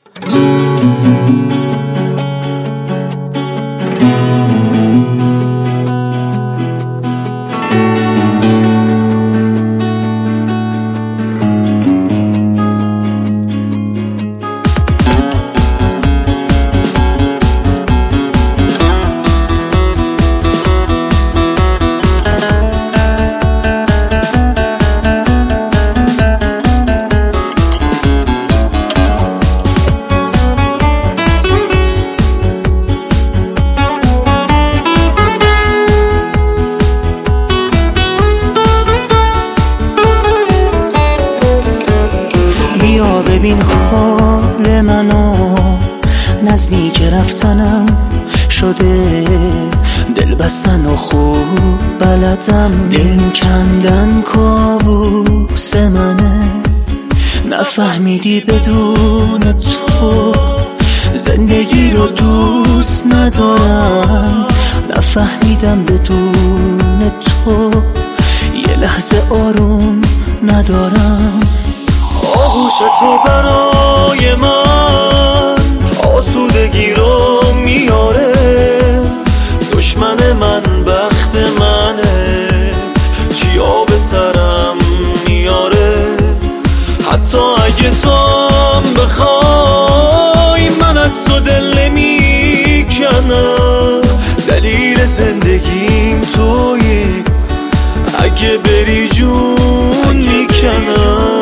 بیا ببین حال منو، نزدیک رفتنم شده، دل بستن و خوب بلدم، دل کندن کابوس منه. نفهمیدی بدون تو زندگی رو دوست ندارم، نفهمیدم بدون تو یه لحظه آروم ندارم. آغوش تو برای من آسودگی رو میاره، دشمن من بخت منه، چیا به سرم میاره. حتی اگه تو هم بخوای من از تو دل نمیکنم، دلیل زندگیم تویی، اگه بری جون میکنم.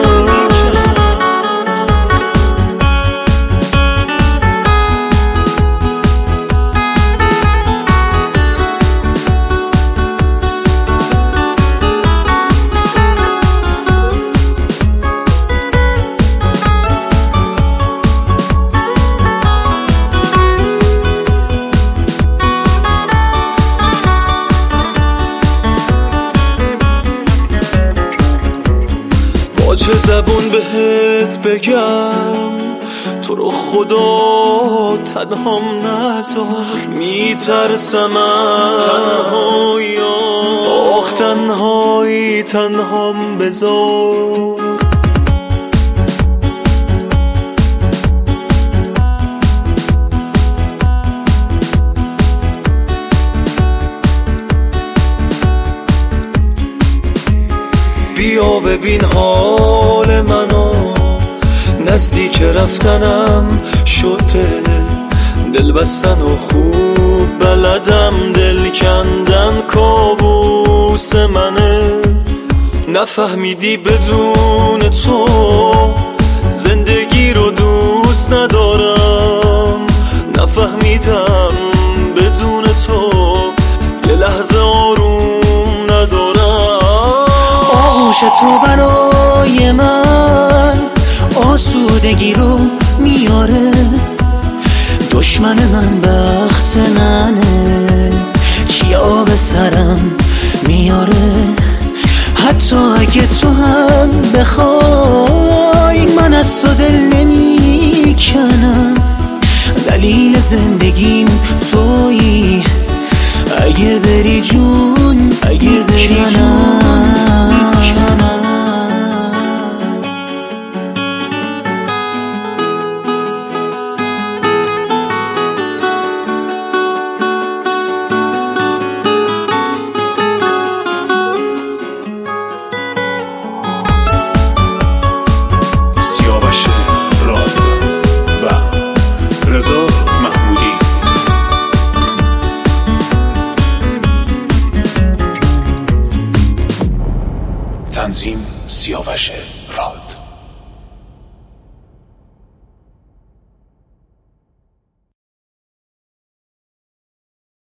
چه زبون بهت بگم تو رو خدا تنهام نذار، میترسم تنهایی، آخ تنهایی تنهام بذار. بیا ببین حال منو، نزدیک رفتنم شده، دل بستن و خوب بلدم، دل کندن کابوس منه. نفهمیدی بدون تو زندگی رو دوست ندارم، نفهمیدم بدون تو یه لحظه آروم ندارم. آغوش تو برای من آسودگی رو میاره، دشمن من بخت منه، چیا به سرم میاره. حتی اگه تو هم بخوای من از تو دل نمیکنم، دلیل زندگیم تویی، اگه بری جون اگه بری جون. سیاوش راد و رضا محمودی. تنظیم سیاوش راد.